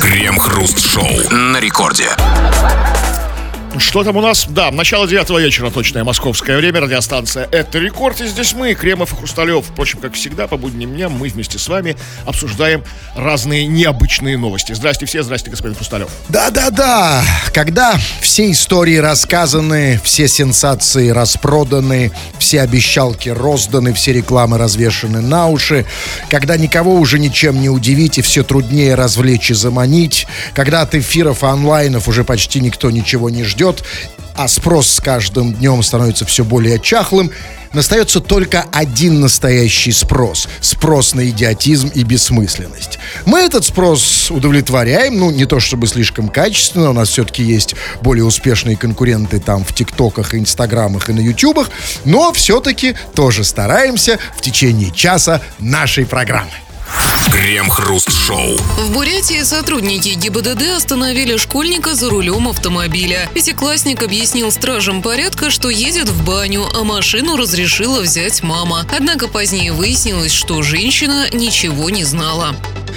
Крем-хруст-шоу на рекорде. Что там у нас? Да, начало 9 вечера, точное московское время, радиостанция «Это Рекорд». И здесь мы, Кремов и Хрусталев. Впрочем, как всегда, по будним дням мы вместе с вами обсуждаем разные необычные новости. Здрасте все, здрасте, господин Хрусталев. Да-да-да, когда все истории рассказаны, все сенсации распроданы, все обещалки розданы, все рекламы развешаны на уши, когда никого уже ничем не удивить и все труднее развлечь и заманить, когда от эфиров и онлайнов уже почти никто ничего не ждет, а спрос с каждым днем становится все более чахлым, остается только один настоящий спрос. Спрос на идиотизм и бессмысленность. Мы этот спрос удовлетворяем, не то чтобы слишком качественно, у нас все-таки есть более успешные конкуренты там в ТикТоках, Инстаграмах и на Ютубах, но все-таки тоже стараемся в течение часа нашей программы. Крем-хруст-шоу. В Бурятии сотрудники ГИБДД остановили школьника за рулем автомобиля. Пятиклассник объяснил стражам порядка, что едет в баню, а машину разрешила взять мама. Однако позднее выяснилось, что женщина ничего не знала.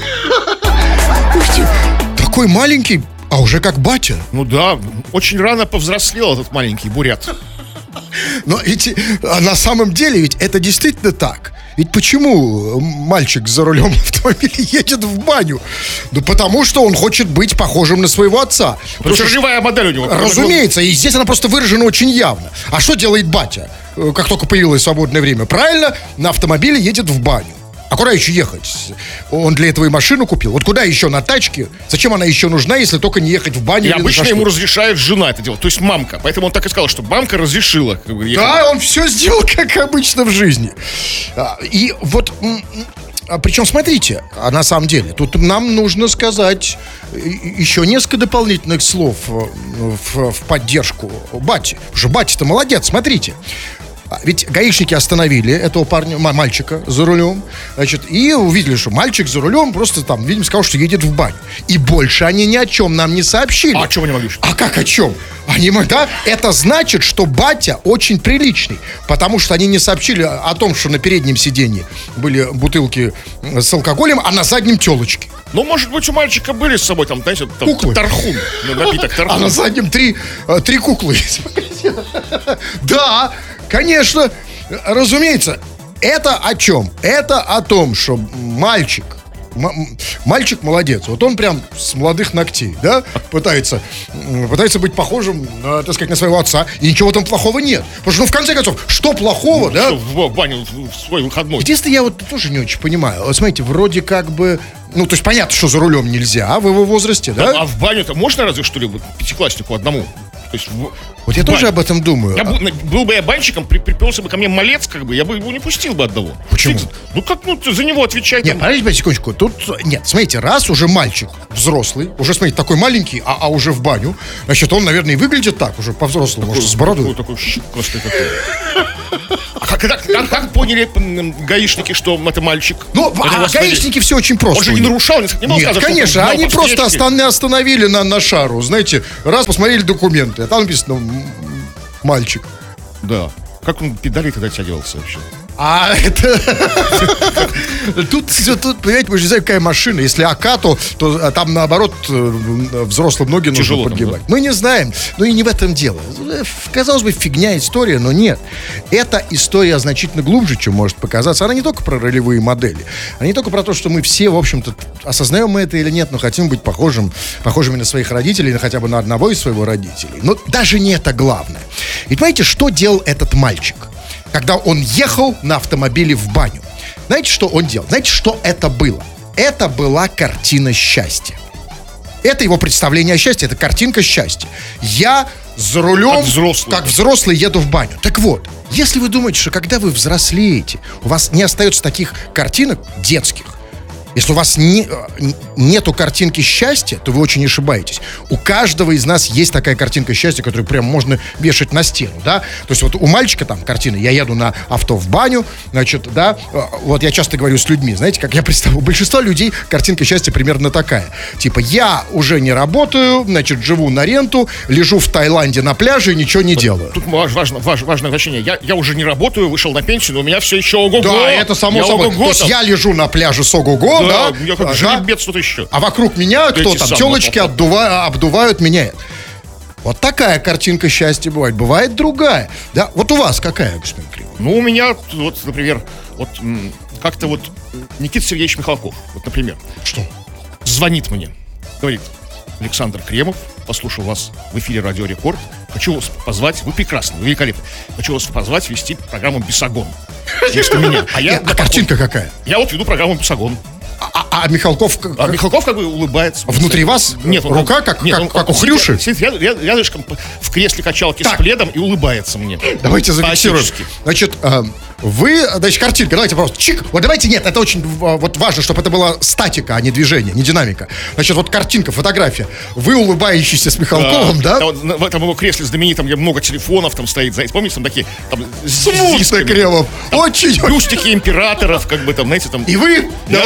Слушайте, такой маленький, а уже как батя. Ну да, очень рано повзрослел этот маленький бурят. Но ведь на самом деле ведь это действительно так. Ведь почему мальчик за рулем автомобиля едет в баню? Да потому что он хочет быть похожим на своего отца. Живая модель у него. Разумеется, и здесь она просто выражена очень явно. А что делает батя, как только появилось свободное время? Правильно, на автомобиле едет в баню. А куда еще ехать? Он для этого и машину купил. Вот куда еще на тачке? Зачем она еще нужна, если только не ехать в баню? И обычно ему разрешает жена это делать, то есть мамка. Поэтому он так и сказал, что мамка разрешила ехать. Да, он все сделал, как обычно в жизни. И вот, причем, смотрите, на самом деле, тут нам нужно сказать еще несколько дополнительных слов в поддержку бати. Потому что батя-то молодец, смотрите. Ведь гаишники остановили этого парня, мальчика за рулем, и увидели, что мальчик за рулем просто там, видимо, сказал, что едет в баню. И больше они ни о чем нам не сообщили. А о чем они могли? А как о чем? Да, это значит, что батя очень приличный, потому что они не сообщили о том, что на переднем сиденье были бутылки с алкоголем, а на заднем телочки. Ну, может быть, у мальчика были с собой там, знаете, куклы. Тархун, напиток тархун. А на заднем три куклы. Да, конечно, разумеется. Это о чем? Это о том, что мальчик молодец. Вот он прям с молодых ногтей, да, пытается быть похожим, так сказать, на своего отца. И ничего там плохого нет. Потому что, в конце концов, что плохого, да? Что в баню в свой выходной. Единственное, я вот тоже не очень понимаю. Вот смотрите, вроде как бы... то есть понятно, что за рулем нельзя в его возрасте, да? А в баню-то можно разве что ли пятикласснику одному? То есть вот я тоже об этом думаю. Был бы я банщиком, приперся бы ко мне малец, я бы его не пустил бы одного. Почему? За него отвечать. Нет, подождите секундочку. Тут, смотрите, раз уже мальчик взрослый, уже, смотрите, такой маленький, а уже в баню, значит, он, наверное, и выглядит так, уже по-взрослому, может, с бородой. Такой щекастый такой. Как поняли гаишники, что это мальчик? Гаишники все очень просто. Он же не нарушал, не был сказано, конечно, они просто остановили на шару, знаете, раз посмотрели документы, а там написано «мальчик». Да. Как он педали тогда тягивался вообще? А это... Тут, понимаете, мы же не знаем, какая машина. Если АК, то там, наоборот, взрослым ноги нужно подгибать. Мы не знаем. Но и не в этом дело. Казалось бы, фигня история, но нет. Эта история значительно глубже, чем может показаться. Она не только про ролевые модели. Она не только про то, что мы все, в общем-то, осознаем мы это или нет, но хотим быть похожими на своих родителей, или хотя бы на одного из своих родителей. Но даже не это главное. Ведь понимаете, что делал этот мальчик, когда он ехал на автомобиле в баню? Знаете, что он делал? Знаете, что это было? Это была картина счастья. Это его представление о счастье, это картинка счастья. Я за рулем, как взрослый, еду в баню. Так вот, если вы думаете, что когда вы взрослеете, у вас не остается таких картинок детских, если у вас нету картинки счастья, то вы очень ошибаетесь. У каждого из нас есть такая картинка счастья, которую прям можно вешать на стену, да? То есть вот у мальчика там картина: я еду на авто в баню, значит, да? Вот я часто говорю с людьми, знаете, как я представляю, у большинства людей картинка счастья примерно такая. Типа, я уже не работаю, значит, живу на ренту, лежу в Таиланде на пляже и ничего не делаю. Тут важное значение. Я уже не работаю, вышел на пенсию, но у меня все еще ого-го. Да, это само собой. То есть я лежу на пляже с ого-го, Михалков, да? Я как жеребец тут еще. А вокруг меня кто там? Телочки обдувают меня. Вот такая картинка счастья бывает. Бывает другая. Да, вот у вас какая, господин Кривов? Ну, у меня, вот, например, вот как-то вот Никита Сергеевич Михалков, вот, например. Что? Звонит мне, говорит: Александр Кремов, послушал вас в эфире Радио Рекорд. Хочу вас позвать, вы прекрасны, вы великолепны. Хочу вас позвать вести программу «Бесогон». Вместо меня. А картинка какая? Я вот веду программу «Бесогон». А Михалков... А Михалков как бы улыбается. Внутри вас? Нет, рука как у Хрюши? Сидит рядышком в кресле качалки с пледом и улыбается мне. Давайте зафиксируем. Значит, значит, картинка, давайте просто чик. Вот давайте, нет, это очень вот важно, чтобы это была статика, а не движение, не динамика. Значит, вот картинка, фотография. Вы улыбающийся с Михалковым, да? В этом его кресле знаменитом, где много телефонов там стоит, знаете, помните, там такие... Смутно, Кремов. Очень. Бюстики императоров, как бы там, знаете, там... И вы?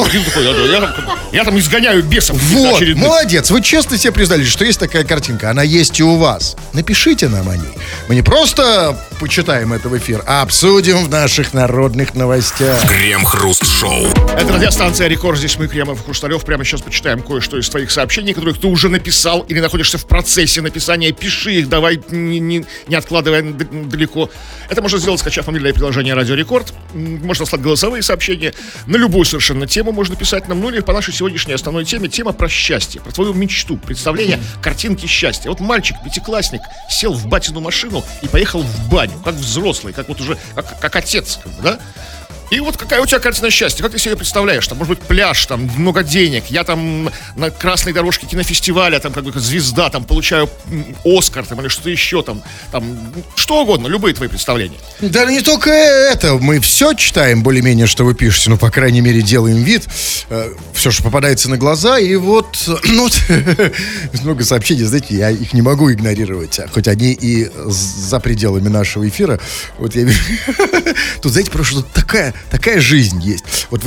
Я там изгоняю бесов. Вот, молодец. Вы честно себе признались, что есть такая картинка. Она есть и у вас. Напишите нам о ней. Мы не просто почитаем это в эфир, а обсудим в наших народных новостях. Крем-хруст-шоу. Это радиостанция «Рекорд». Здесь мы, Кремов и Хрусталев. Прямо сейчас почитаем кое-что из твоих сообщений, которых ты уже написал или находишься в процессе написания. Пиши их, давай, не откладывая далеко. Это можно сделать, скачав мобильное приложение «Радио Рекорд». Можно слать голосовые сообщения на любую совершенно тему. Можно писать нам, ну или по нашей сегодняшней основной теме. Тема про счастье, про твою мечту, представление картинки счастья. Вот мальчик, пятиклассник, сел в батину машину и поехал в баню, как взрослый, как вот уже, как отец, как бы, да? И вот какая у тебя картина счастья? Как ты себе представляешь? Там, может быть, пляж, там, много денег. Я там на красной дорожке кинофестиваля, там, как бы, звезда, там, получаю Оскар, там, или что-то еще, там, что угодно, любые твои представления. Да не только это. Мы все читаем более-менее, что вы пишете. Ну, по крайней мере, делаем вид. Все, что попадается на глаза. И вот, ну, много сообщений, знаете, я их не могу игнорировать. Хоть они и за пределами нашего эфира. Вот я вижу. Тут, знаете, просто такая жизнь есть. Вот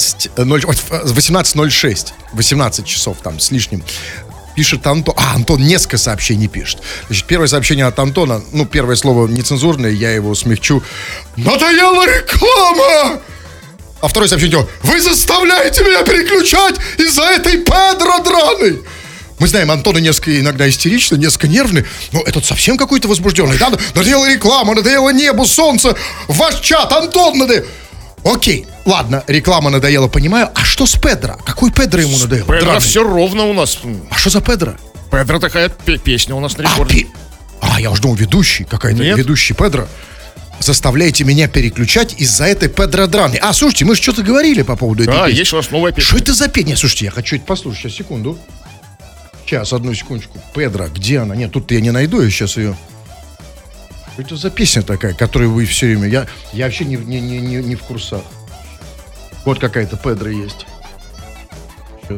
18:06, 18 часов там с лишним, пишет Антон. Антон несколько сообщений пишет. Значит, первое сообщение от Антона, ну, первое слово нецензурное, я его смягчу. Надоела реклама! А второе сообщение: вы заставляете меня переключать из-за этой Педро драной! Мы знаем, Антон несколько иногда истеричный, несколько нервный, но этот совсем какой-то возбужденный. Да? Надоела реклама, надоело небо, солнце, ваш чат, Антон надоел. Окей, ладно, реклама надоела, понимаю. А что с Педро? Какой Педро ему надоел? Педро все ровно у нас. А что за Педро? Педро такая песня у нас на рекорде. Я уж думал, ведущий, какая-то ведущий Педро. Заставляете меня переключать из-за этой Педро драны. Слушайте, мы же что-то говорили по поводу этой песни. Есть у нас новая песня. Что это за песня? Слушайте, я хочу это послушать. Сейчас, секунду. Сейчас, одну секундочку. Педро, где она? Нет, тут я не найду, я сейчас ее... Что это за песня такая, которую вы все время... Я вообще не в курсах. Вот какая-то Педро есть. Сейчас.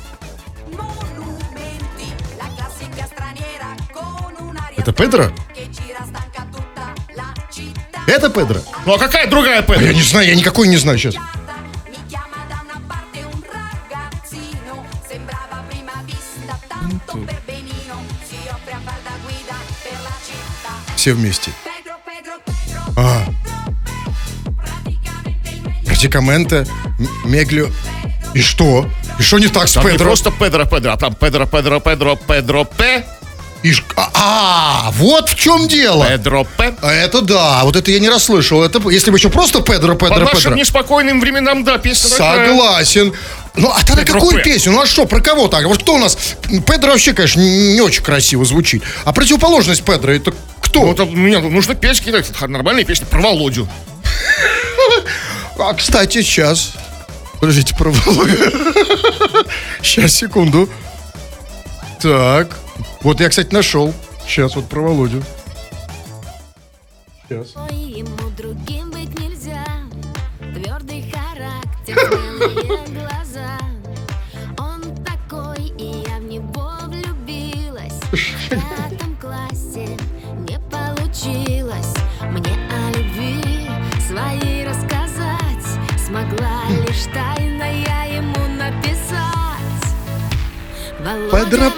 Это Педро? Это Педро? Ну а какая другая Педро? Я не знаю, я никакой не знаю сейчас. Все вместе. Радикаменто, Меглио. И что? И что не так с Педро? Не просто Педро, а там Педро, П. Вот в чем дело. Педро П. Это да, вот это я не расслышал. Это, если бы еще просто Педро. По нашим неспокойным временам, да, песня такая. Согласен. Ну, а тогда какую песню? Ну, а что, про кого так? Вот кто у нас? Педро вообще, конечно, не очень красиво звучит. А противоположность Педро, это кто? Ну, мне нужно петь какие-то нормальные песни про Володю. Кстати, сейчас. Подождите, про Володю. Сейчас, секунду. Так. Вот я, кстати, нашел. Сейчас вот про Володю. Сейчас. Ему другим быть нельзя. Твердый характер, смелые глаза. Он такой, и я в него влюбилась. В 5 классе не получилось мне о любви своей рассказать. Смогла лишь тайно я ему написать. Педро.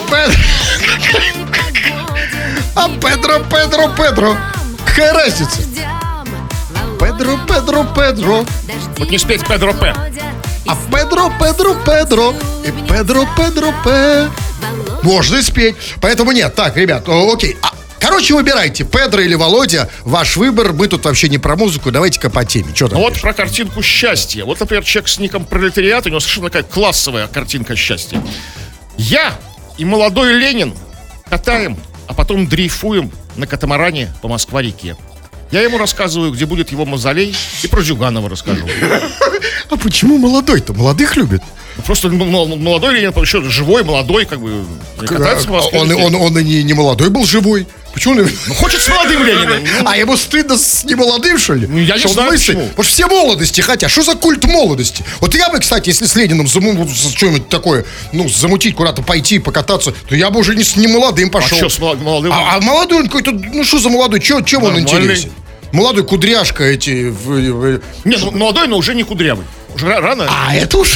А Педро. Какая разница? Педро. Вот не спеть Педро П. А Педро, и Педро, можно и спеть. Поэтому нет, так, ребят, окей. Короче, выбирайте, Педро или Володя, ваш выбор. Мы тут вообще не про музыку, давайте-ка по теме. Что там Вот пишешь? про картинку счастья. Вот, например, человек с ником Пролетариат, у него совершенно такая классовая картинка счастья. Я и молодой Ленин катаем, а потом дрейфуем на катамаране по Москва-реке. Я ему рассказываю, где будет его мавзолей, и про Зюганова расскажу. А почему молодой-то? Молодых любит. Просто молодой Ленин, еще живой, молодой, как бы, катается по Москве-реке. Он и не молодой был, живой. Почему он... Ну, хочет с молодым Лениным. А ему стыдно с немолодым, что ли? Ну, я не знаю, почему. Потому что все молодости хотят. Что за культ молодости? Вот я бы, кстати, если с Лениным что-нибудь такое, замутить, куда-то пойти, покататься, то я бы уже не с немолодым пошел. А что с молодым? А молодой он какой-то, что за молодой? Чем он интересен? Молодой кудряшка эти... Не, молодой, но уже не кудрявый. Уже рано. А это уже...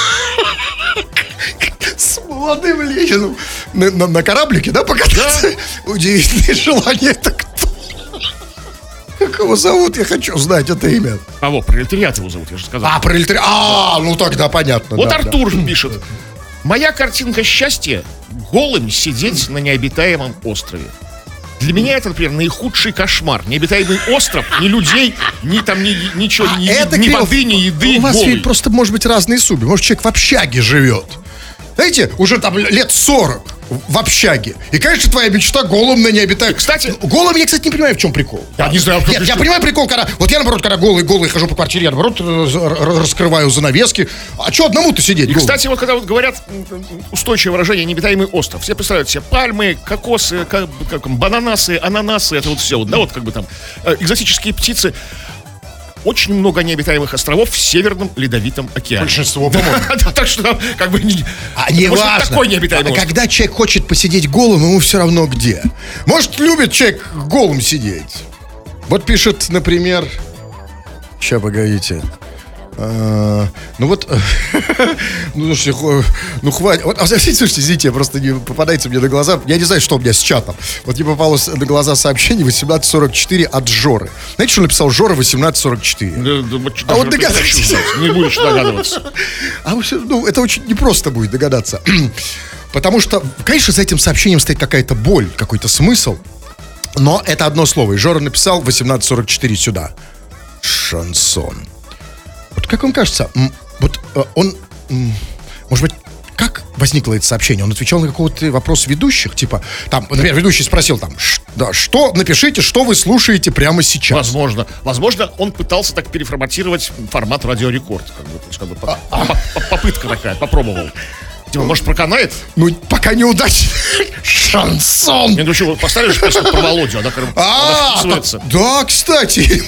С молодым Лениным на кораблике, да, покататься? Да. Удивительное желание. Это кто? Как его зовут? Я хочу знать это имя. Кого? Пролетариат его зовут, я же сказал. Пролетариат. Ну тогда понятно. Вот да, Артур пишет. Моя картинка счастья — голым сидеть на необитаемом острове. Для меня это, например, наихудший кошмар. Необитаемый остров, ни людей, ни там, ничего, ни воды, ни еды. У вас просто, может быть, разные судьбы. Может, человек в общаге живет. Знаете, уже там лет 40 в общаге. И, конечно, твоя мечта голым на необитаемом. Кстати, голым я, кстати, не понимаю, в чем прикол. Я не знаю, я понимаю прикол, когда... Вот я, наоборот, когда голый хожу по квартире, я, наоборот, раскрываю занавески. А что одному-то сидеть? И, кстати, вот когда вот говорят устойчивое выражение «необитаемый остров», все представляют себе пальмы, кокосы, бананасы, ананасы, это вот все. Да, вот как бы там экзотические птицы. Очень много необитаемых островов в Северном Ледовитом океане. Большинство, по-моему. Так что, как бы, не важно. Такой необитаемый остров. Когда человек хочет посидеть голым, ему все равно где. Может, любит человек голым сидеть. Вот пишет, например... Сейчас, погодите. Ну вот, хватит. Вот, слушайте, извините, просто не попадается мне на глаза. Я не знаю, что у меня с чатом. Вот мне попалось на глаза сообщение 1844 от Жоры. Знаете, что написал Жора 1844? А вот догадайтесь. Не будешь догадываться. Это очень непросто будет догадаться. Потому что, конечно, за этим сообщением стоит какая-то боль, какой-то смысл. Но это одно слово. И Жора написал 1844 сюда. Шансон. Вот как вам кажется, вот он, может быть, как возникло это сообщение? Он отвечал на какой-то вопрос ведущих, типа, там, например, ведущий спросил там, напишите, что вы слушаете прямо сейчас. Возможно, он пытался так переформатировать формат Радио Рекорд, попытка такая, попробовал. Типа, может, проканает? Ну, пока неудачно. Шансон. Ну что, поставишь песню про Володю, она вписывается. Да, кстати.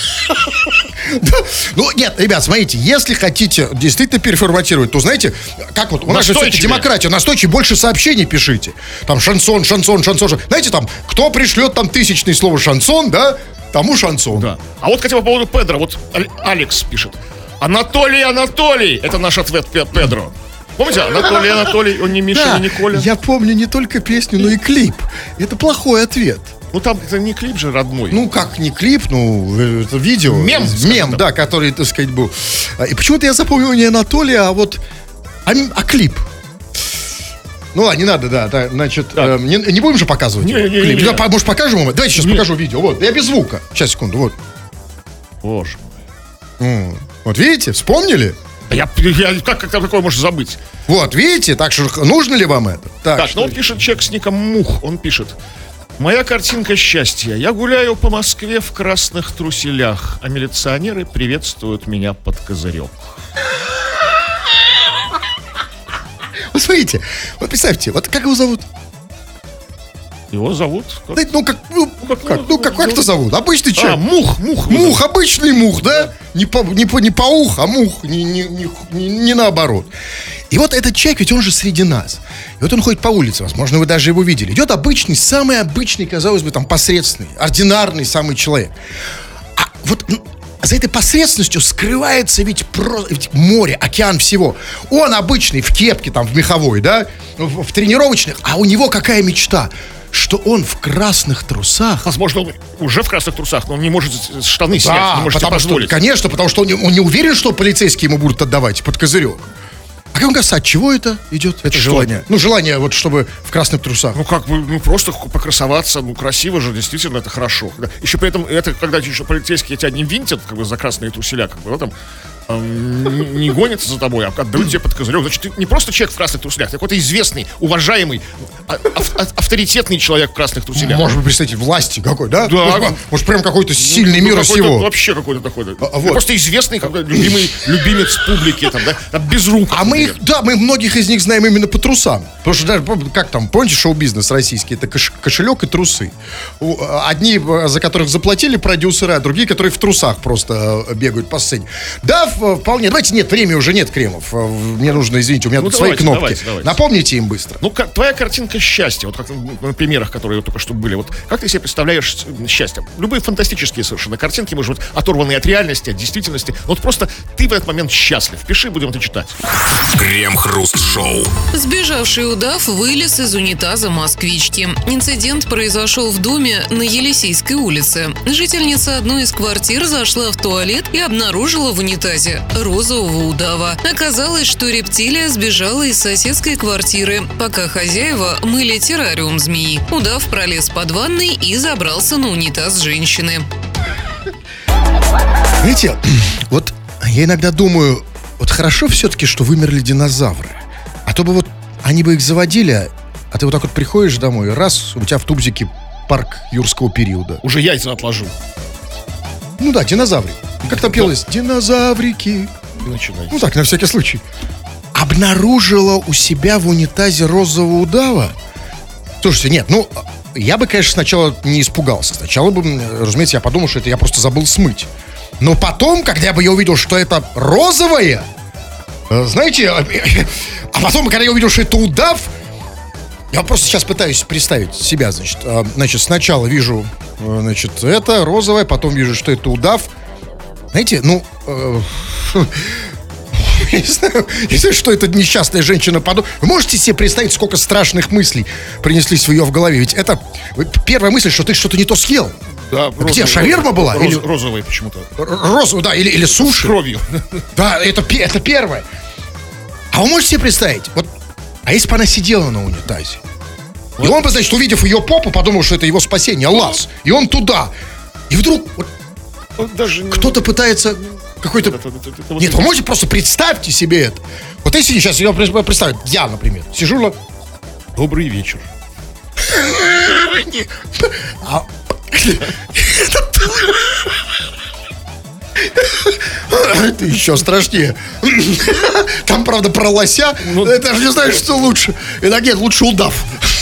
Ну, нет, ребят, смотрите, если хотите действительно переформатировать, то, знаете, как вот, у нас же все-таки демократия, настойчивее, больше сообщений пишите. Там шансон. Знаете, там, кто пришлет там 1000-ное слово шансон, да, тому шансон. Да. А вот, хотя по поводу Педро, вот Алекс пишет. Анатолий, это наш ответ Педро. Помните, Анатолий, он не Миша, не Коля. Я помню не только песню, но и клип. Это плохой ответ. Ну там это не клип же родной. Ну как не клип, это видео. Мем, да, который, так сказать, был. И почему-то я запомнил не Анатолия, а вот клип. Ну ладно, не надо, да, значит, не будем же показывать клип. Может, покажем его? Давайте сейчас покажу видео. Вот, я без звука. Сейчас, секунду, вот. Боже мой. Вот видите, вспомнили? Как такое можно забыть? Вот, видите, так что нужно ли вам это? Так, ну вот пишет человек с ником Мух, он пишет. Моя картинка счастья. Я гуляю по Москве в красных труселях, а милиционеры приветствуют меня под козырек. Вот смотрите, вот представьте, вот как его зовут? Его зовут? Как это зовут? Обычный человек. Мух, обычный мух, да? Не паух, а мух, не наоборот. И вот этот человек, ведь он же среди нас. И вот он ходит по улице, возможно, вы даже его видели. Идет обычный, самый обычный, казалось бы, там, посредственный, ординарный самый человек. А вот за этой посредственностью скрывается ведь море, океан всего. Он обычный, в кепке, там, в меховой, да? В тренировочных, а у него какая мечта? что он в красных трусах. Возможно, он уже в красных трусах, но он не может штаны снять, Да, не может себе потому что, позволить. конечно, потому что он не уверен, что полицейские ему будут отдавать под козырек. А как вам кажется, от чего это идет, это Что? желание? Ну, желание вот, чтобы в красных трусах. Ну, как бы, просто покрасоваться, красиво же, действительно, это хорошо. Еще при этом, это когда еще полицейские тебя не винтят, как бы, за красные труселя, как бы, там, не гонятся за тобой, а отдают тебе под козырек. Значит, ты не просто человек в красных труселях, ты какой-то известный, уважаемый, авторитетный человек в красных труселях. Может быть, представитель власти какой, да? Да. Может, прям какой-то сильный мира какой-то, сего. вообще какой-то такой. вот. Просто известный, любимец публики, там, без рук. А мы многих из них знаем именно по трусам. Потому что даже, как там, помните, шоу-бизнес российский, это кошелек и трусы. Одни, за которых заплатили продюсеры, а другие, которые в трусах просто бегают по сцене. Да, вполне. Давайте, нет, времени уже нет, Кремов. Мне нужно, извините, у меня тут свои кнопки. Давайте. Напомните им быстро. Ну, твоя картинка счастья, вот как на примерах, которые только что были, вот как ты себе представляешь счастье? Любые фантастические совершенно картинки, может быть, оторванные от реальности, от действительности. Вот просто ты в этот момент счастлив. Пиши, будем это читать. Крем-хруст-шоу. Сбежавший удав вылез из унитаза москвички. Инцидент произошел в доме на Елисейской улице. Жительница одной из квартир зашла в туалет и обнаружила в унитазе розового удава. Оказалось, что рептилия сбежала из соседской квартиры, пока хозяева мыли террариум змеи. Удав пролез под ванной и забрался на унитаз женщины. Знаете, вот я иногда думаю, вот хорошо все-таки, что вымерли динозавры. А то бы вот они бы их заводили, а ты вот так вот приходишь домой, и раз, у тебя в тубзике парк юрского периода. Уже яйца отложу. Ну да, динозавры. Как там пелось? Динозаврики. Начинай. Ну так, на всякий случай. Обнаружила у себя в унитазе розового удава? Слушайте, нет, ну, я бы, конечно, сначала не испугался. Сначала бы, разумеется, я подумал, что это я просто забыл смыть. Но потом, когда я увидел, что это розовое, знаете, а потом, когда я увидел, что это удав, я просто сейчас пытаюсь представить себя, значит, сначала вижу, значит, это розовое, потом вижу, что это удав. Знаете, ну, я не знаю, что эта несчастная женщина подумала. Вы можете себе представить, сколько страшных мыслей принеслись в ее в голове? Ведь это первая мысль, что ты что-то не то съел. Да, Где, шаверма была? Розовый почему-то. Розовый, да, или суши. С кровью. Да, это первое. А вы можете себе представить, вот, а если бы она сидела на унитазе? И он бы, значит, увидев ее попу, подумал, что это его спасение, лаз. И он туда. И вдруг вот, даже кто-то пытается какой-то... Нет, вы можете просто представьте себе это. Вот если сейчас я представлю, я, например, сижу на... Добрый вечер. Это еще страшнее. Там, правда, про лося. Я даже не знаю, что лучше. Нет, лучше удав.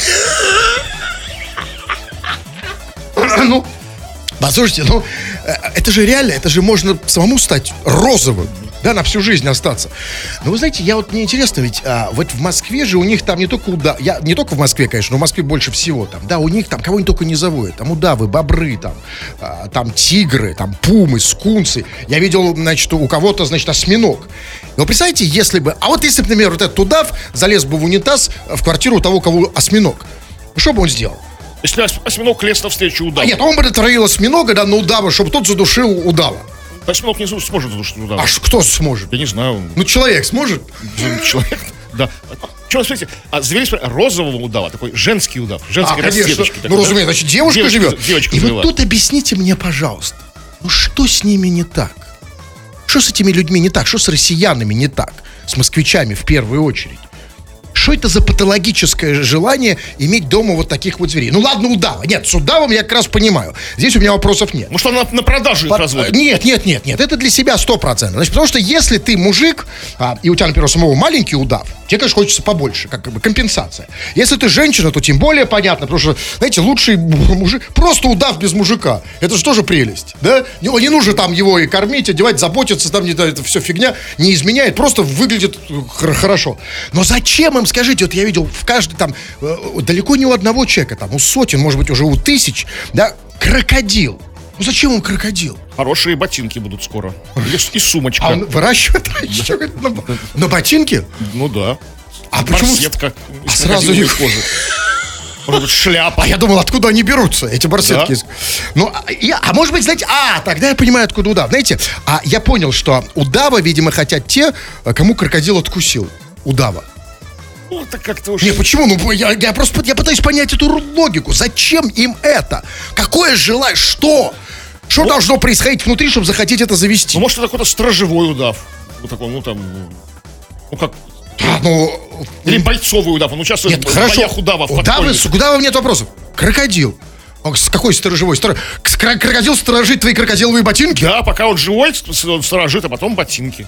Ну, послушайте, ну, это же реально, это же можно самому стать розовым, да, на всю жизнь остаться. Но вы знаете, мне интересно, ведь вот в Москве же у них там не только удав, не только в Москве, конечно, но в Москве больше всего там, да, у них там кого-нибудь только не заводят, там удавы, бобры, там тигры, там пумы, скунсы. Я видел, значит, у кого-то, значит, осьминог. Но представьте, если бы, если бы, например, вот этот удав залез бы в унитаз в квартиру у того, у кого осьминог, что бы он сделал? Если осьминог лез навстречу удаву. Нет, он бы натравил осьминога, да, на удава, чтобы тот задушил удава. Осьминог не сможет задушить удава. А кто сможет? Я не знаю. Ну, человек сможет? Человек, да. Что, смотрите, зверь розового удава, такой женский удав, женской расцветочки. Ну, разумеется, значит, девушка живет. Девочка и завела. Вот тут объясните мне, пожалуйста, ну что с ними не так? Что с этими людьми не так? Что с россиянами не так? С москвичами в первую очередь? Что это за патологическое желание иметь дома вот таких вот зверей? Ну ладно, удава. Нет, с удавом я как раз понимаю. Здесь у меня вопросов нет. Может, он на продажу их разводит? Нет. Это для себя 100%. Значит, потому что если ты мужик, и у тебя, например, самого маленький удав, тебе, конечно, хочется побольше, как бы компенсация. Если ты женщина, то тем более понятно, потому что, знаете, лучший мужик, просто удав без мужика. Это же тоже прелесть, да? Не нужно там его и кормить, одевать, заботиться, там это все фигня, не изменяет, просто выглядит хорошо. Но зачем им, скажите, вот я видел в каждой там, далеко не у одного человека, там, у сотен, может быть, уже у тысяч, да, крокодил. Ну зачем он крокодил? Хорошие ботинки будут скоро. И сумочка. А он выращивает на ботинки? Ну да. А почему? Барсетка из сразу крокодиловой их... кожи. Может быть, шляпа. А я думал, откуда они берутся, эти барсетки. Да. Ну, может быть, знаете, тогда я понимаю, откуда удав. Знаете, я понял, что удава, видимо, хотят те, кому крокодил откусил. Удава. Ну, так как-то уж... Не, почему? Ну, я пытаюсь понять эту логику. Зачем им это? Какое желание? Что? Что должно происходить внутри, чтобы захотеть это завести? Ну, может, это какой-то стражевой удав. Вот такой, как... Или бойцовый удав. Он участвует в боях удавов. Удавов нет вопросов. Крокодил. С какой сторожевой? Крокодил сторожит твои крокодиловые ботинки? Да, пока он живой, он сторожит, а потом ботинки.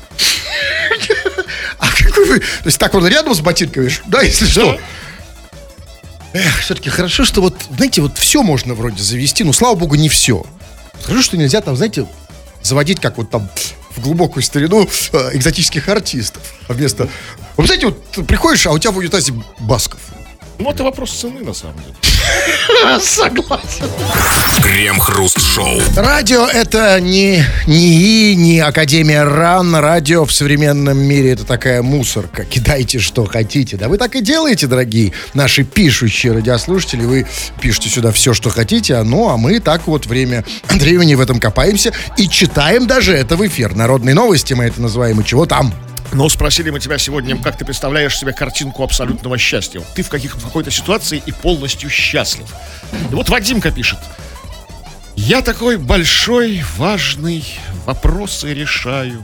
А какой вы... То есть так он рядом с ботинками, да, если что? Все-таки хорошо, что вот, знаете, вот все можно вроде завести, но, слава богу, не все. Хорошо, что нельзя там, знаете, заводить, как вот там в глубокую старину экзотических артистов. А вместо... Вы знаете, вот приходишь, а у тебя в унитазе Басков. Ну, это вопрос цены, на самом деле. Согласен. Крем-хруст-шоу. Радио — это не Академия РАН. Радио в современном мире — это такая мусорка. Кидайте, что хотите. Да вы так и делаете, дорогие наши пишущие радиослушатели. Вы пишете сюда все, что хотите. А мы так вот время от времени в этом копаемся и читаем даже это в эфир. Народные новости мы это называем. И чего там? Но спросили мы тебя сегодня, как ты представляешь себе картинку абсолютного счастья. Вот ты в какой-то ситуации и полностью счастлив. И вот Вадимка пишет. Я такой большой, важный, вопросы решаю.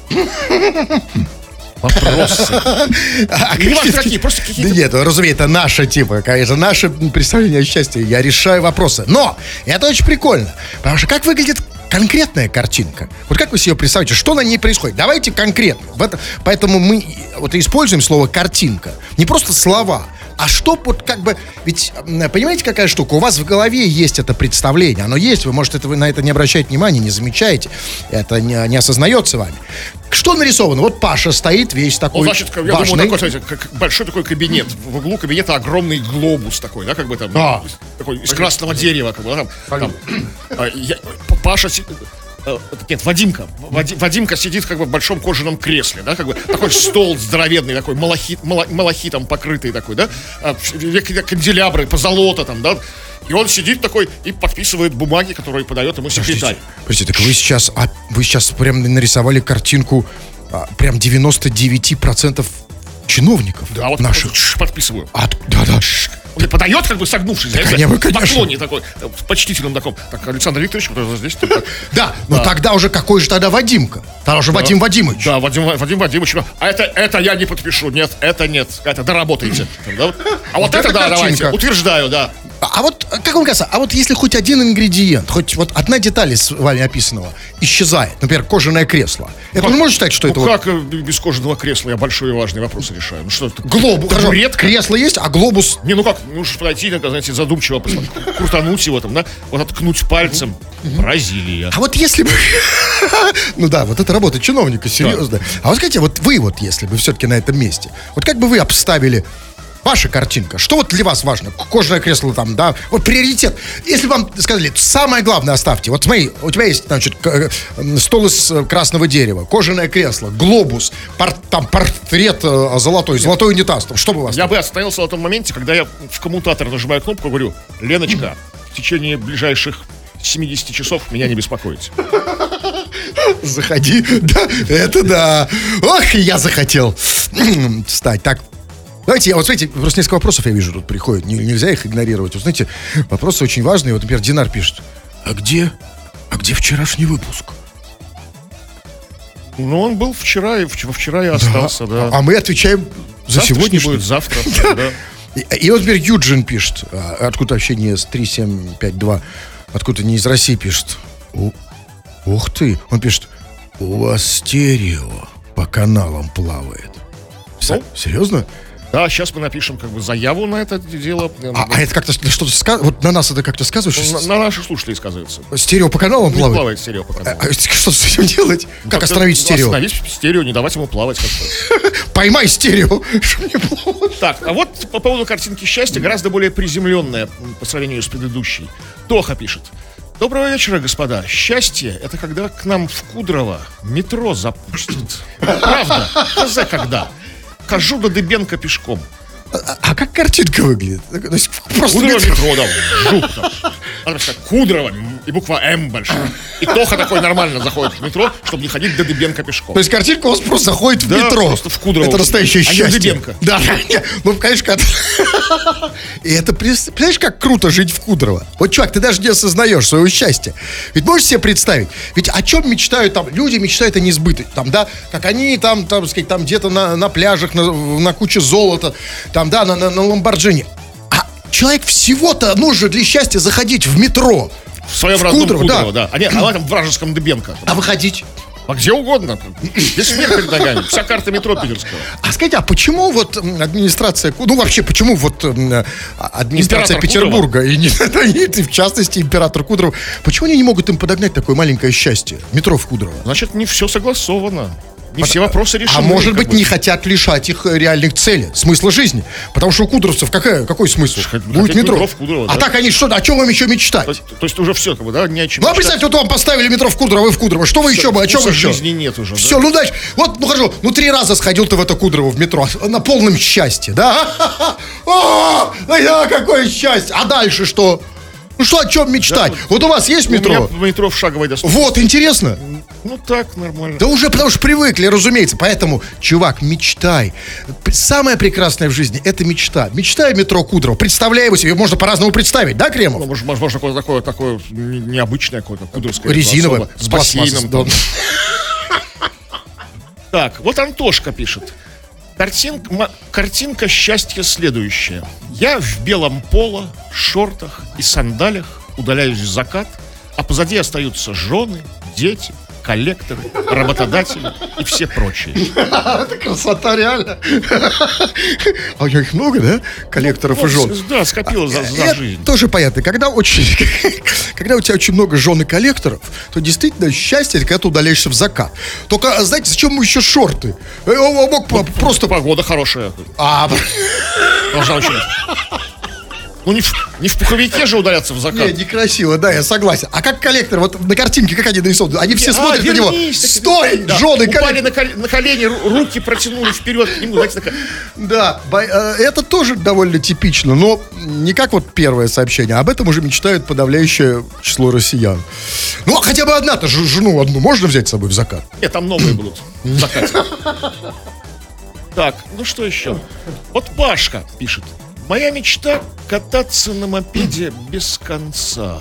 Вопросы. Не важно какие, просто какие-то... Да нет, разумеется, это наше, конечно, наше представление о счастье. Я решаю вопросы. Но это очень прикольно. Потому что как выглядит конкретная картинка? Вот как вы себе представляете, что на ней происходит? Давайте конкретно. Поэтому мы вот используем слово «картинка». Не просто слова, а что вот как бы... Ведь, понимаете, какая штука? У вас в голове есть это представление. Оно есть, вы, может, вы на это не обращаете внимания, не замечаете. Это не осознается вами. Что нарисовано? Вот Паша стоит весь такой важный. Я думаю, такой, смотрите, как большой такой кабинет. В углу кабинета огромный глобус такой, да, как бы там, такой из красного дерева, как бы, там, Паша... Нет, Вадимка сидит как бы в большом кожаном кресле, да, как бы такой стол здоровенный, такой малахитом покрытый такой, да, канделябры, позолота там, да, и он сидит такой и подписывает бумаги, которые подает ему секретарь. Простите, так вы сейчас прям нарисовали картинку прям 99% чиновников. Да, вот наших. Подписываю. Да. Он подает, как бы согнувшись, конечно. в поклоне такой, в почтительном таком. Так, Александр Викторович, вот здесь. Да, но тогда уже какой же тогда Вадимка? Тогда уже Вадим Вадимович. Да, Вадим Вадимович. А это я не подпишу. Нет, это нет. Это доработайте. А вот это да, давайте. Утверждаю, да. А вот, как вам кажется, если хоть один ингредиент, хоть вот одна деталь из вами описанного исчезает, например, кожаное кресло, это вы можете считать, что это как без кожаного кресла я большой и важный вопрос решаю? Ну что это? Глобус. Кресло есть, а глобус... Не, ну как, нужно подойти, знаете, задумчиво крутануть его там, да, вот ткнуть пальцем. Бразилия. А вот если бы... Ну да, вот это работа чиновника, серьезно. А вот скажите, вот вы вот, если бы все-таки на этом месте, вот как бы вы обставили ваша картинка? Что вот для вас важно? Кожаное кресло там, да? Вот приоритет. Если вам сказали, самое главное оставьте. Вот смотри, у тебя есть, значит, стол из красного дерева, кожаное кресло, глобус, там портрет золотой унитаз. Там, что бы у вас? Я бы остановился в этом моменте, когда я в коммутатор нажимаю кнопку, говорю: Леночка, в течение ближайших 70 часов меня не беспокоить. Заходи. Да, это да. Ох, я захотел встать. Так. Давайте, вот смотрите, просто несколько вопросов я вижу тут приходят. Нельзя их игнорировать. Вот знаете, вопросы очень важные. Вот, например, Динар пишет: А где вчерашний выпуск? Ну, он был вчера и остался, да. А мы отвечаем за сегодняшний. Будет завтра, да. И вот теперь Юджин пишет, откуда вообще не с 3752, откуда не из России пишет. Ух ты, он пишет: у вас стерео по каналам плавает. Серьезно? Да, сейчас мы напишем как бы заяву на это дело. А это как-то что-то сказывает? Вот на нас это как-то сказывается? На наших слушателей сказывается. Стерео по каналам плавает? Не плавает стерео по каналам. Что с этим делать? Как остановить стерео? Остановить стерео, не давать ему плавать как-то. Поймай стерео, чтобы не плавать. Так, а вот по поводу картинки счастья, гораздо более приземленная по сравнению с предыдущей. Тоха пишет: Доброго вечера, господа. Счастье — это когда к нам в Кудрово метро запустят. Правда, когда? Хожу до Дыбенко пешком. А как картинка выглядит? То есть просто Кудрово метро. метро, да. Жук там. Она просто Кудрово и буква М большая. И Тоха такой нормально заходит в метро, чтобы не ходить до Дыбенко пешком. То есть картинка у вас просто заходит в Да, метро. просто в Кудрово. Это настоящее А не в счастье. Дыбенко. Да, да. Ну, конечно, И это, представляешь, как круто жить в Кудрово? Вот, чувак, ты даже не осознаешь своего счастья. Ведь можешь себе представить? Ведь о чем мечтают там? Люди мечтают о несбытке. Там, да, как они там сказать, там где-то на пляжах, на куче золота, там, да, на Ламборджини. А человек всего-то нужно для счастья заходить в метро. В своем родном Кудрово, Кудрово, да. да. А нет, а в этом вражеском Дыбенко. А выходить? А где угодно. Без смеха перед ногами. Вся карта метро питерского. А скажите, а почему вот администрация, ну вообще, почему вот администрация Император Петербурга, и в частности император Кудров, почему они не могут им подогнать такое маленькое счастье? Метро в Кудрово. Значит, не все согласовано. Не все вопросы решены. А может быть, как бы. не хотят лишать их реальных целей, смысла жизни. Потому что у кудровцев какой смысл? Хотеть Будет метро. метро в Кудрово, А да. так они что, о чем вам еще мечтать? То есть уже все, как бы, да, не о чем. Ну, а мечтать. представьте, вот вам поставили метро в Кудрово, вы в Кудрово. Что вы еще бы, о чем Вкуса еще? жизни нет уже, Все, да. ну дальше. Вот, ну хорошо, ну 3 раза сходил ты в это Кудрово в метро на полном счастье, да? Какое счастье! А дальше что? Ну что, о чем мечтать? Вот у вас есть У меня метро? метро в шаговой доступности. Вот, интересно. Ну так, нормально. Да уже потому что привыкли, разумеется. Поэтому, чувак, мечтай. Самое прекрасное в жизни — это мечта. Мечтай метро Кудрово. Представляй его себе. Можно по-разному представить, да, Кремов? Ну, может, какое-то такое необычное какое-то кудровское. Резиновое, особо, с бассейном. да. там. Так, вот Антошка пишет. Картинка счастья следующая. Я в белом поло, шортах и сандалях удаляюсь в закат, а позади остаются жены, дети, коллекторы, работодатели и все прочие. Это красота, реально. А у них много, да? Коллекторов и жен. Да, скопилось за Это жизнь. тоже понятно. Когда у тебя очень много жен и коллекторов, то действительно счастье — это когда ты удаляешься в закат. Только, знаете, зачем ему еще шорты? Он мог просто... Погода хорошая. А, Должна очень... Ну, не в пуховике же удаляться в закат. некрасиво, да, я согласен. А как коллектор, вот на картинке, как они нарисованы? Они все смотрят на него. вернись, таки, Стой, да. жены, Упали на колени, руки протянули вперед к нему. Знаете, такая... Да, это тоже довольно типично, но не как вот первое сообщение. Об этом уже мечтают подавляющее число россиян. Ну, а хотя бы одна-то жену одну можно взять с собой в закат? Нет, там новые будут в закате. Так, ну что еще? Вот Пашка пишет. Моя мечта — кататься на мопеде без конца.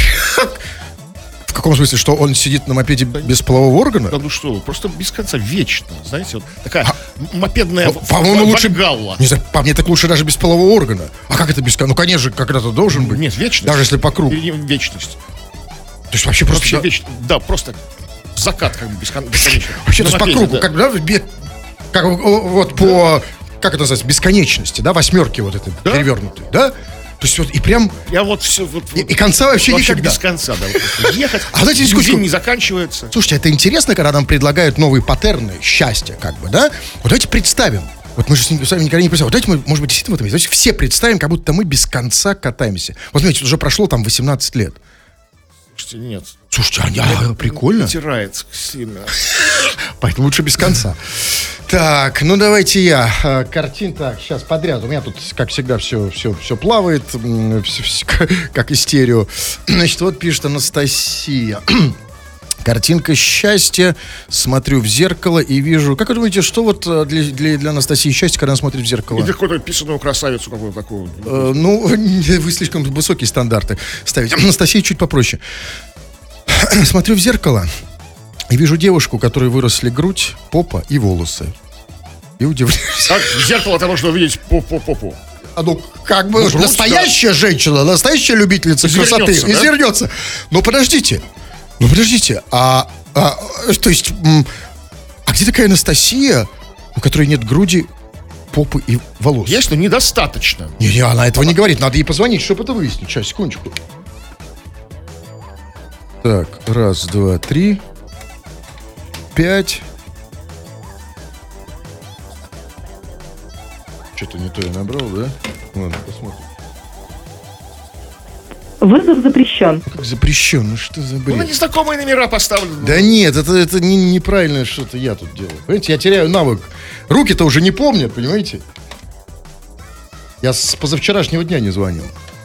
В каком смысле, что он сидит на мопеде без полового органа? Да ну что, вы, просто без конца, вечно. Знаете, вот такая мопедная По-моему, лучше... вальгалла. Не знаю, по мне так лучше даже без полового органа. А как это без конца? Ну, конечно же, когда-то должен быть. Нет, вечность. Даже если по кругу. Или вечность. То есть вообще просто... Да, просто в закат как бы бесконечно. Вообще, то На есть по мопеде, кругу, да. как, да, как вот по, как это называется, бесконечности, да, восьмерки вот этой Да. перевернутой, да? То есть вот и прям, Я вот все... Вот, и конца вообще никогда. без конца, да. Вот просто ехать, А знаете, бензин секундочку. не заканчивается. Слушайте, это интересно, когда нам предлагают новые паттерны счастья, как бы, да? Вот давайте представим. Вот мы же с вами никогда не представим. Вот давайте мы, может быть, действительно в этом есть. Давайте все представим, как будто мы без конца катаемся. Вот смотрите, уже прошло там 18 лет. Слушайте, нет. Слушайте, прикольно. Натирается сильно. Поэтому лучше без конца. Так, ну давайте я. Картин, так, сейчас подряд. У меня тут, как всегда, все плавает, как истерию. Значит, вот пишет Анастасия. Картинка счастья. Смотрю в зеркало и вижу... Как вы думаете, что вот для Анастасии счастье, когда она смотрит в зеркало? Или какую-то писаную красавицу какую-то такую. Ну, вы слишком высокие стандарты ставите. Анастасия чуть попроще. Смотрю в зеркало и вижу девушку, у которой выросли грудь, попа и волосы. И удивляюсь. Так, в зеркало-то можно увидеть попу. А ну, как бы, Ну, грудь, настоящая женщина, настоящая любительница красоты Извернется, да? извернется. Но подождите. То есть, а где такая Анастасия, у которой нет груди, попы и волос? Есть, но недостаточно. Не, она этого не говорит. Надо ей позвонить, чтобы это выяснить. Сейчас, секундочку. Так, 1, 2, 3, 5. Что-то не то я набрал, да? Ладно, посмотрим. Вызов запрещен. Как запрещено? Ну что за Ну, на бред? незнакомые номера поставлены. Да нет, это неправильно что-то я тут делаю. Понимаете, я теряю навык. Руки-то уже не помнят, понимаете? Я с позавчерашнего дня не звонил.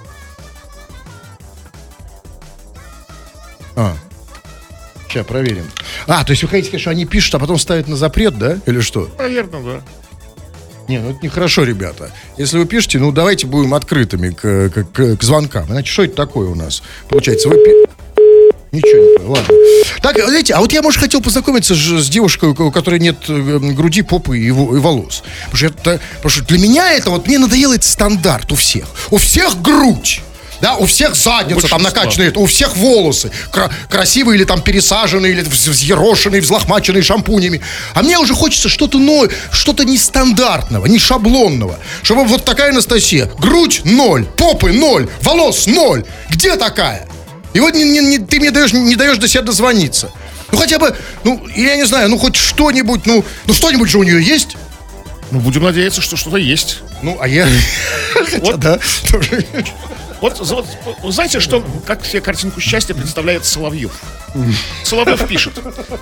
Сейчас проверим. То есть вы хотите сказать, что они пишут, а потом ставят на запрет, да? Или что? Наверное, да. Не, ну это нехорошо, ребята. Если вы пишете, ну давайте будем открытыми к звонкам. Иначе что это такое у нас? Получается, Ничего не понял, ладно. Так, знаете, а вот я, может, хотел познакомиться с девушкой, у которой нет груди, попы и волос. Потому что для меня это вот, мне надоело этот стандарт у всех. У всех грудь. Да, у всех задница там накачанные, у всех волосы красивые или там пересаженные, или взъерошенные, взлохмаченные шампунями. А мне уже хочется что-то новое, что-то нестандартного, не шаблонного. Чтобы вот такая Анастасия. Грудь 0, попы 0, волос 0. Где такая? И вот ты мне не даешь до себя дозвониться. Ну хотя бы, я не знаю, хоть что-нибудь, что-нибудь же у нее есть. Будем надеяться, что что-то есть. А я... Вот, да, тоже... Вот, знаете, как себе картинку счастья представляет Соловьев? Соловьев пишет: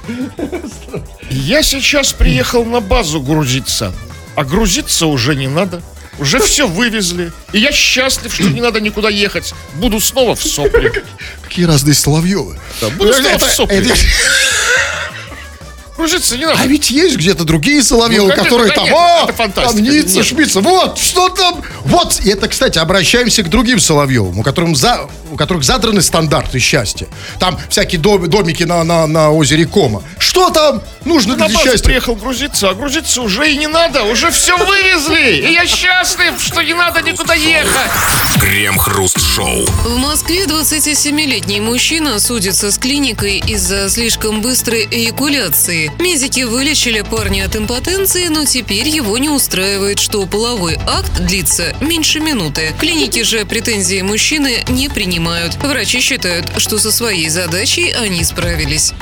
я сейчас приехал на базу грузиться, а грузиться уже не надо. Уже все вывезли. И я счастлив, что не надо никуда ехать. Буду снова в сопли. Какие разные Соловьевы. Да, буду снова в сопли. Грузиться не надо. А ведь есть где-то другие Соловьевы, которые там, там ницца, шмицца, вот, что там, вот. И это, кстати, обращаемся к другим Соловьевым, у которых задраны стандарты счастья. Там всякие домики на озере Кома. Что там нужно для счастья? Приехал грузиться, а грузиться уже и не надо, уже все вывезли. И я счастлив, что не надо никуда ехать. Крем-хруст-шоу. В Москве 27-летний мужчина судится с клиникой из-за слишком быстрой эякуляции. Медики вылечили парня от импотенции, но теперь его не устраивает, что половой акт длится меньше минуты. Клиники же претензии мужчины не принимают. Врачи считают, что со своей задачей они справились.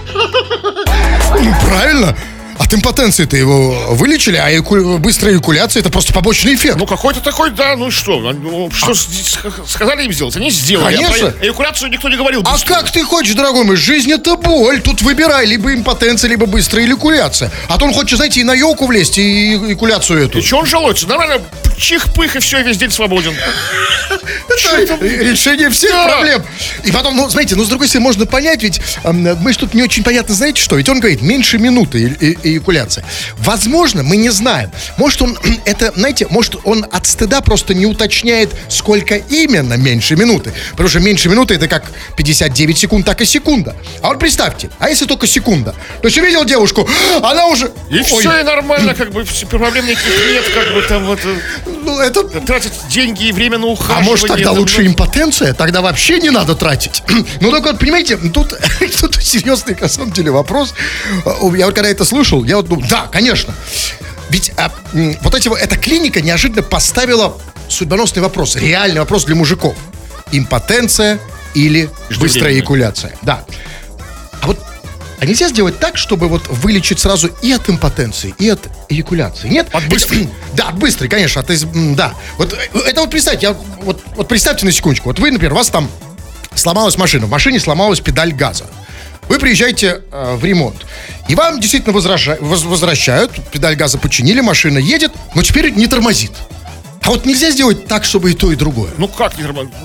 Правильно. От импотенции-то его вылечили, а быстрая эякуляция — это просто побочный эффект. Какой-то такой, да, что сказали им сделать, они сделали. Конечно. А эякуляцию никто не говорил. А как ты хочешь, дорогой мой, жизнь — это боль. Тут выбирай, либо импотенция, либо быстрая эякуляция. А то он хочет, знаете, и на елку влезть, и эякуляцию эту. И что он жалуется? Нормально, чих-пых, и все, и весь день свободен. Это решение всех проблем. И потом, знаете, с другой стороны, можно понять, ведь мы ж тут не очень понятно, знаете что? Ведь он говорит, меньше минуты эякуляция. Возможно, мы не знаем. Может, он от стыда просто не уточняет, сколько именно меньше минуты. Потому что меньше минуты — это как 59 секунд, так и секунда. А вот представьте, а если только секунда? То есть увидел девушку, она уже... И все, и нормально, проблем никаких нет, там вот... это... Тратить деньги и время на ухаживание. А может, тогда лучше импотенция? Тогда вообще не надо тратить. Только вот, понимаете, тут серьезный, на самом деле, вопрос. Я вот когда это слышал, я вот думаю, да, конечно. Ведь эта клиника неожиданно поставила судьбоносный вопрос, реальный вопрос для мужиков. Импотенция или быстрая эякуляция? Да. А нельзя сделать так, чтобы вылечить сразу и от импотенции, и от эякуляции? Нет? От быстрой? Да, от быстрой, конечно. Да. Это представьте, представьте на секундочку. Вы, например, у вас там сломалась машина, в машине сломалась педаль газа. Вы приезжаете в ремонт, и вам действительно возвращают, педаль газа починили, машина едет, но теперь не тормозит. А нельзя сделать так, чтобы и то, и другое? Как не тормозит?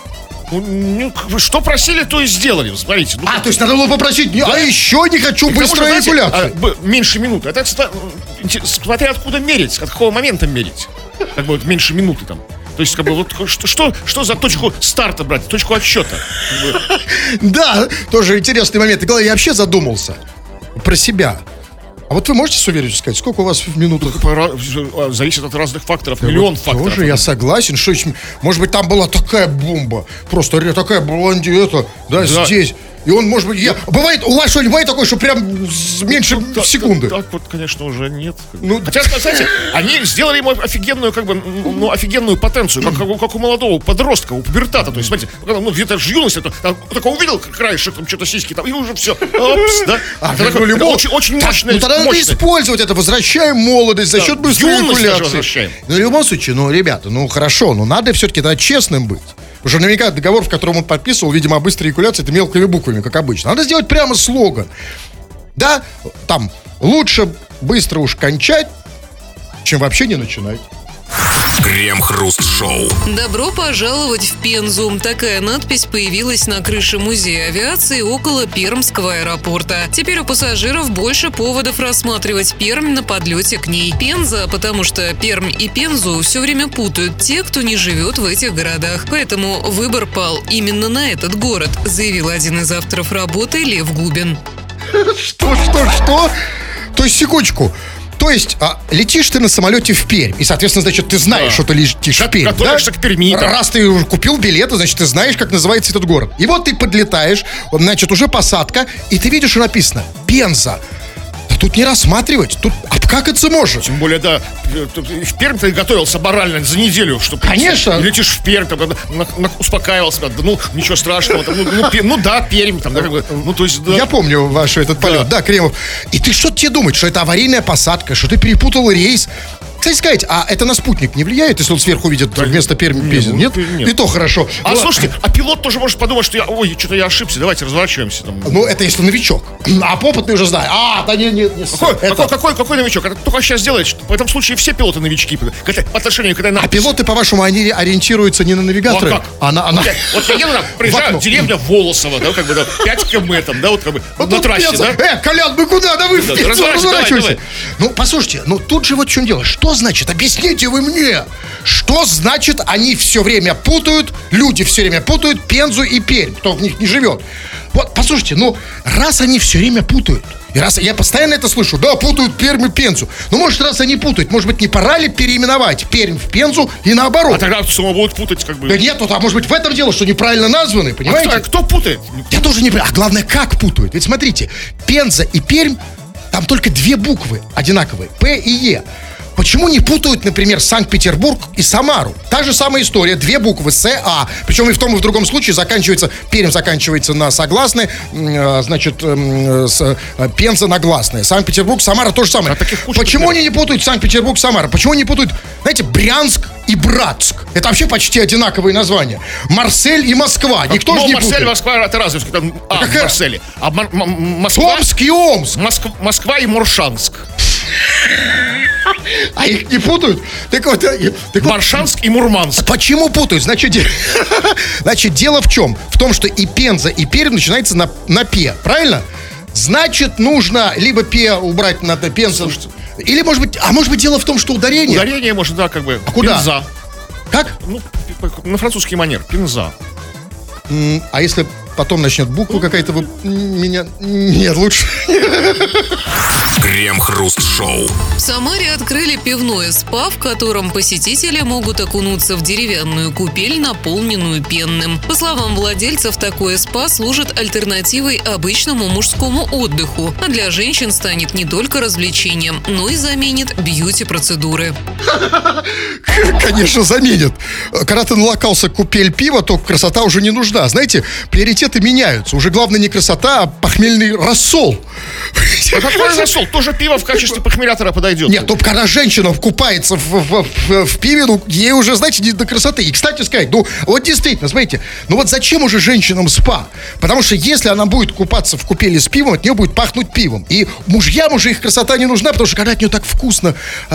Что просили, то и сделали, смотрите. То есть надо было попросить, а еще не хочу быстрой эякуляции. Меньше минуты. Это смотря откуда мерить, с какого момента мерить. Меньше минуты там. То есть, что за точку старта брать, точку отсчета? Да, тоже интересный момент. Я вообще задумался про себя. А вы можете с уверенностью сказать, сколько у вас в минутах? Зависит от разных факторов, миллион факторов. Тоже я согласен, что, может быть, там была такая бомба, просто такая блондинка, здесь. И он, может быть, бывает, у вас что-нибудь бывает такое, что прям меньше секунды? Так конечно, уже нет. Хотя, знаете, они сделали ему офигенную, офигенную потенцию, как у молодого подростка, у пубертата. То есть, смотрите, где-то же юность, только увидел краешек, там что-то сиськи, и уже все. Да? Очень мощное. Тогда надо использовать это, возвращаем молодость за счет быстрой эякуляции. В любом случае, ребята, хорошо, но надо все-таки честным быть. Потому что наверняка договор, в котором он подписывал, видимо, о быстрой эякуляции, это мелкими буквами, как обычно. Надо сделать прямо слоган. Да, там, лучше быстро уж кончать, чем вообще не начинать. Крем-хруст-шоу. Добро пожаловать в Пензу. Такая надпись появилась на крыше музея авиации около Пермского аэропорта. Теперь у пассажиров больше поводов рассматривать Пермь на подлете к ней. Пенза, потому что Пермь и Пензу все время путают те, кто не живет в этих городах. Поэтому выбор пал именно на этот город, заявил один из авторов работы Лев Губин. Что? То есть, секундочку. То есть, летишь ты на самолете в Пермь, и, соответственно, значит, ты знаешь, что ты летишь в Пермь, да? Готовишься к Перми. Раз ты уже купил билеты, значит, ты знаешь, как называется этот город. И вот ты подлетаешь, значит, уже посадка, и ты видишь, что написано «Пенза». Да тут не рассматривать, тут... А как это может? Тем более, да, в Пермь ты готовился морально за неделю, чтобы... Конечно. Летишь в Пермь, там, успокаивался, да, ну, ничего страшного, там, да, Пермь, там, да, как бы, ну, то есть... Да. Я помню ваш этот полет, да, Кремов. И ты что тебе думаешь, что это аварийная посадка, что ты перепутал рейс? Кстати сказать, а это на спутник не влияет, если он сверху видит вместо Перми Пензу? Нет? И то хорошо. А слушайте, пилот тоже может подумать, что что-то я ошибся, давайте разворачиваемся. Там. Ну, это если новичок. А опытный уже знает. Да не. Какой новичок? Это только сейчас делает. В этом случае все пилоты новички. По отношению к этой надписи. А пилоты, по-вашему, они ориентируются не на навигаторы? Ну, а как? Вот я еду, приезжаю, деревня Волосово, да, как бы, да, 5 км, там, да, вот как бы, на трассе, да? Колян, мы куда? Да вы в Пензу разворачиваемся. Ну, послушайте, тут же вот в чем дело. Что значит? Объясните вы мне. Что значит, они все время путают, люди все время путают Пензу и Пермь, кто в них не живет. Вот, послушайте, раз они все время путают, и раз я постоянно это слышу, да, путают Пермь и Пензу. Может, раз они путают, может быть, не пора ли переименовать Пермь в Пензу и наоборот? А тогда снова будут путать, как бы. Да нет, может быть, в этом дело, что неправильно названы, понимаете? Кто путает? Я тоже не понимаю. А главное, как путают. Ведь смотрите, Пенза и Пермь, там только 2 буквы одинаковые, П и Е. Почему не путают, например, Санкт-Петербург и Самару? Та же самая история, 2 буквы С-А. Причем и в том, и в другом случае Пермь заканчивается на согласной, значит, Пенза на гласной. Санкт-Петербург, Самара то же самое. Почему они не путают Санкт-Петербург, Самара? Почему они не путают, знаете, Брянск и Братск? Это вообще почти одинаковые названия. Марсель и Москва. Никто же не путает. Марсель, Москва, это разве? В Марселе. А Москва... Омск и Омск. Москва и Муршанск. А их не путают? Маршанск и Мурманск. Почему путают? Значит, дело в чем? В том, что и Пенза, и Пермь начинается на П, правильно? Значит, нужно либо П убрать на Пензу, или, может быть, дело в том, что ударение? Ударение, может, да, как бы. А куда? Пенза. Как? Ну, на французский манер. Пенза. А если потом начнет буква какая-то, меня... Нет, лучше. Крем-хруст-шоу. В Самаре открыли пивное спа, в котором посетители могут окунуться в деревянную купель, наполненную пенным. По словам владельцев, такое спа служит альтернативой обычному мужскому отдыху, а для женщин станет не только развлечением, но и заменит бьюти-процедуры. Конечно, заменит. Когда ты налокался купель пива, то красота уже не нужна. Знаете, приоритеты меняются. Уже главное не красота, а похмельный рассол. А какой рассол? Тоже пиво в качестве похмелятора подойдет. Нет, только когда женщина купается в пиве, ей уже, знаете, не до красоты. И, кстати сказать, вот действительно, смотрите, вот зачем уже женщинам спа? Потому что если она будет купаться в купели с пивом, от нее будет пахнуть пивом. И мужьям уже их красота не нужна, потому что когда от нее так вкусно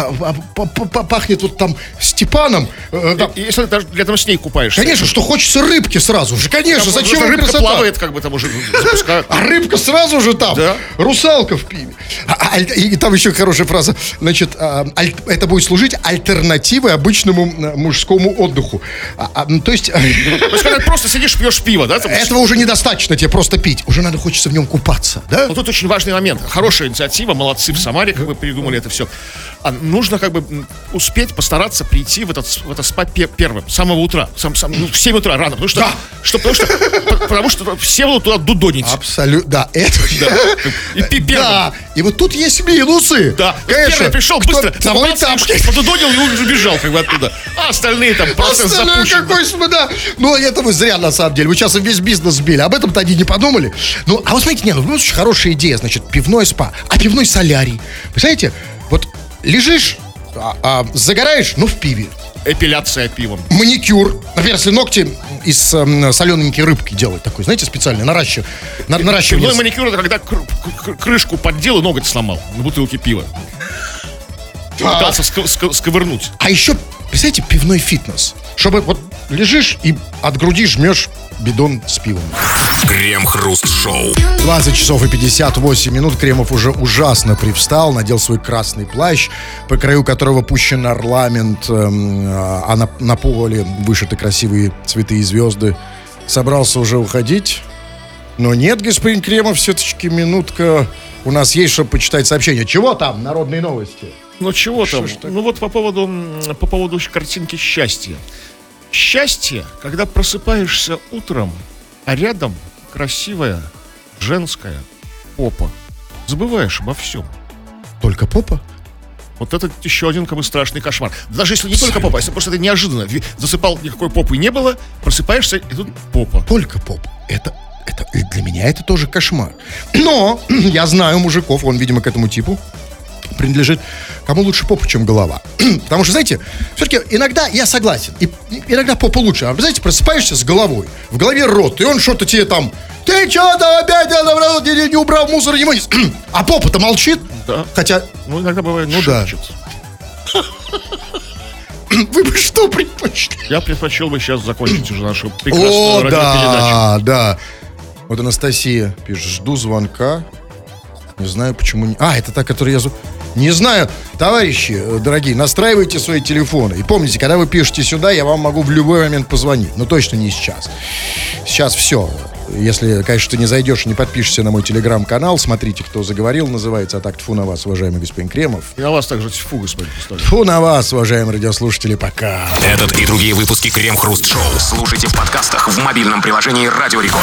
пахнет вот там Степаном. Если ты даже рядом с ней купаешься. Конечно, что хочется рыбки сразу же. Конечно, там, зачем рыбка красота? плавает, как бы там уже запускают. А рыбка сразу же там. Да. Русалка в пиве. И там еще хорошая фраза. Значит, это будет служить альтернативой обычному мужскому отдыху. То есть, когда ты просто сидишь, пьешь пиво, да? Этого уже недостаточно тебе просто пить. Уже надо, хочется в нем купаться, да? Вот тут очень важный момент. Хорошая инициатива, молодцы в Самаре, как бы придумали это все. Нужно как бы успеть постараться прийти в этот спа первым, с самого утра. В 7 утра рано, потому что все будут туда дудонить. Абсолютно, да. Это... Да. И вот тут есть минусы. Да. Конечно. Первый пришел быстро, давай тапки. подудонил и уже бежал как бы оттуда. А остальные там процесс запущен. Да. Ну, это вы зря, на самом деле. Вы сейчас весь бизнес сбили. Об этом-то они не подумали. Ну, а вот смотрите, очень хорошая идея, значит, пивное спа. А пивной солярий. Вы знаете, вот лежишь, загораешь, в пиве. Эпиляция пивом. Маникюр. Например, если ногти из солененькой рыбки делать такой, знаете, специальный, наращивание. Пивной маникюр — это когда крышку поддел и ноготь сломал на бутылке пива. Пытался сковырнуть. А еще Представляете, пивной фитнес. Чтобы вот лежишь и от груди жмешь бидон с пивом. Крем-хруст-шоу. 20 часов и 58 минут. Кремов уже ужасно привстал, надел свой красный плащ, по краю которого пущен орнамент, а на поле вышиты красивые цветы и звезды. Собрался уже уходить. Но нет, господин Кремов, все-таки минутка. У нас есть, чтобы почитать сообщение. Чего там, народные новости? Ну чего там? Что ж так? Ну вот по поводу картинки счастья. Счастье, когда просыпаешься утром, а рядом красивая женская попа. Забываешь обо всем. Только попа? Вот это еще один как бы страшный кошмар. Даже если не только попа, если просто это неожиданно. Засыпал, никакой попы не было, просыпаешься, и тут попа. Только попа. Это для меня это тоже кошмар. Но я знаю мужиков, он, видимо, к этому типу принадлежит. Кому лучше попа, чем голова? Потому что, знаете, все-таки иногда я согласен. Иногда попа лучше. А вы знаете, просыпаешься с головой. В голове рот. И он что-то тебе там... Ты что там опять не убрал мусор, не вынес? А попа-то молчит. Да. Хотя... Ну, иногда бывает, Ну да. шепчет. Вы бы что предпочли? Я предпочел бы сейчас закончить уже нашу прекрасную радиопередачу. Да. Вот Анастасия пишет, жду звонка. Не знаю, почему не... А, это та, которую я... Не знаю. Товарищи, дорогие, настраивайте свои телефоны. И помните, когда вы пишете сюда, я вам могу в любой момент позвонить. Но точно не сейчас. Сейчас все. Если, конечно, ты не зайдешь и не подпишешься на мой телеграм-канал, смотрите, кто заговорил, называется. А так, тьфу на вас, уважаемый господин Кремов. И на вас также тьфу, господин Пистолет. Тьфу на вас, уважаемые радиослушатели, пока. Этот и другие выпуски Крем-хруст-шоу слушайте в подкастах в мобильном приложении Радио Рекорд.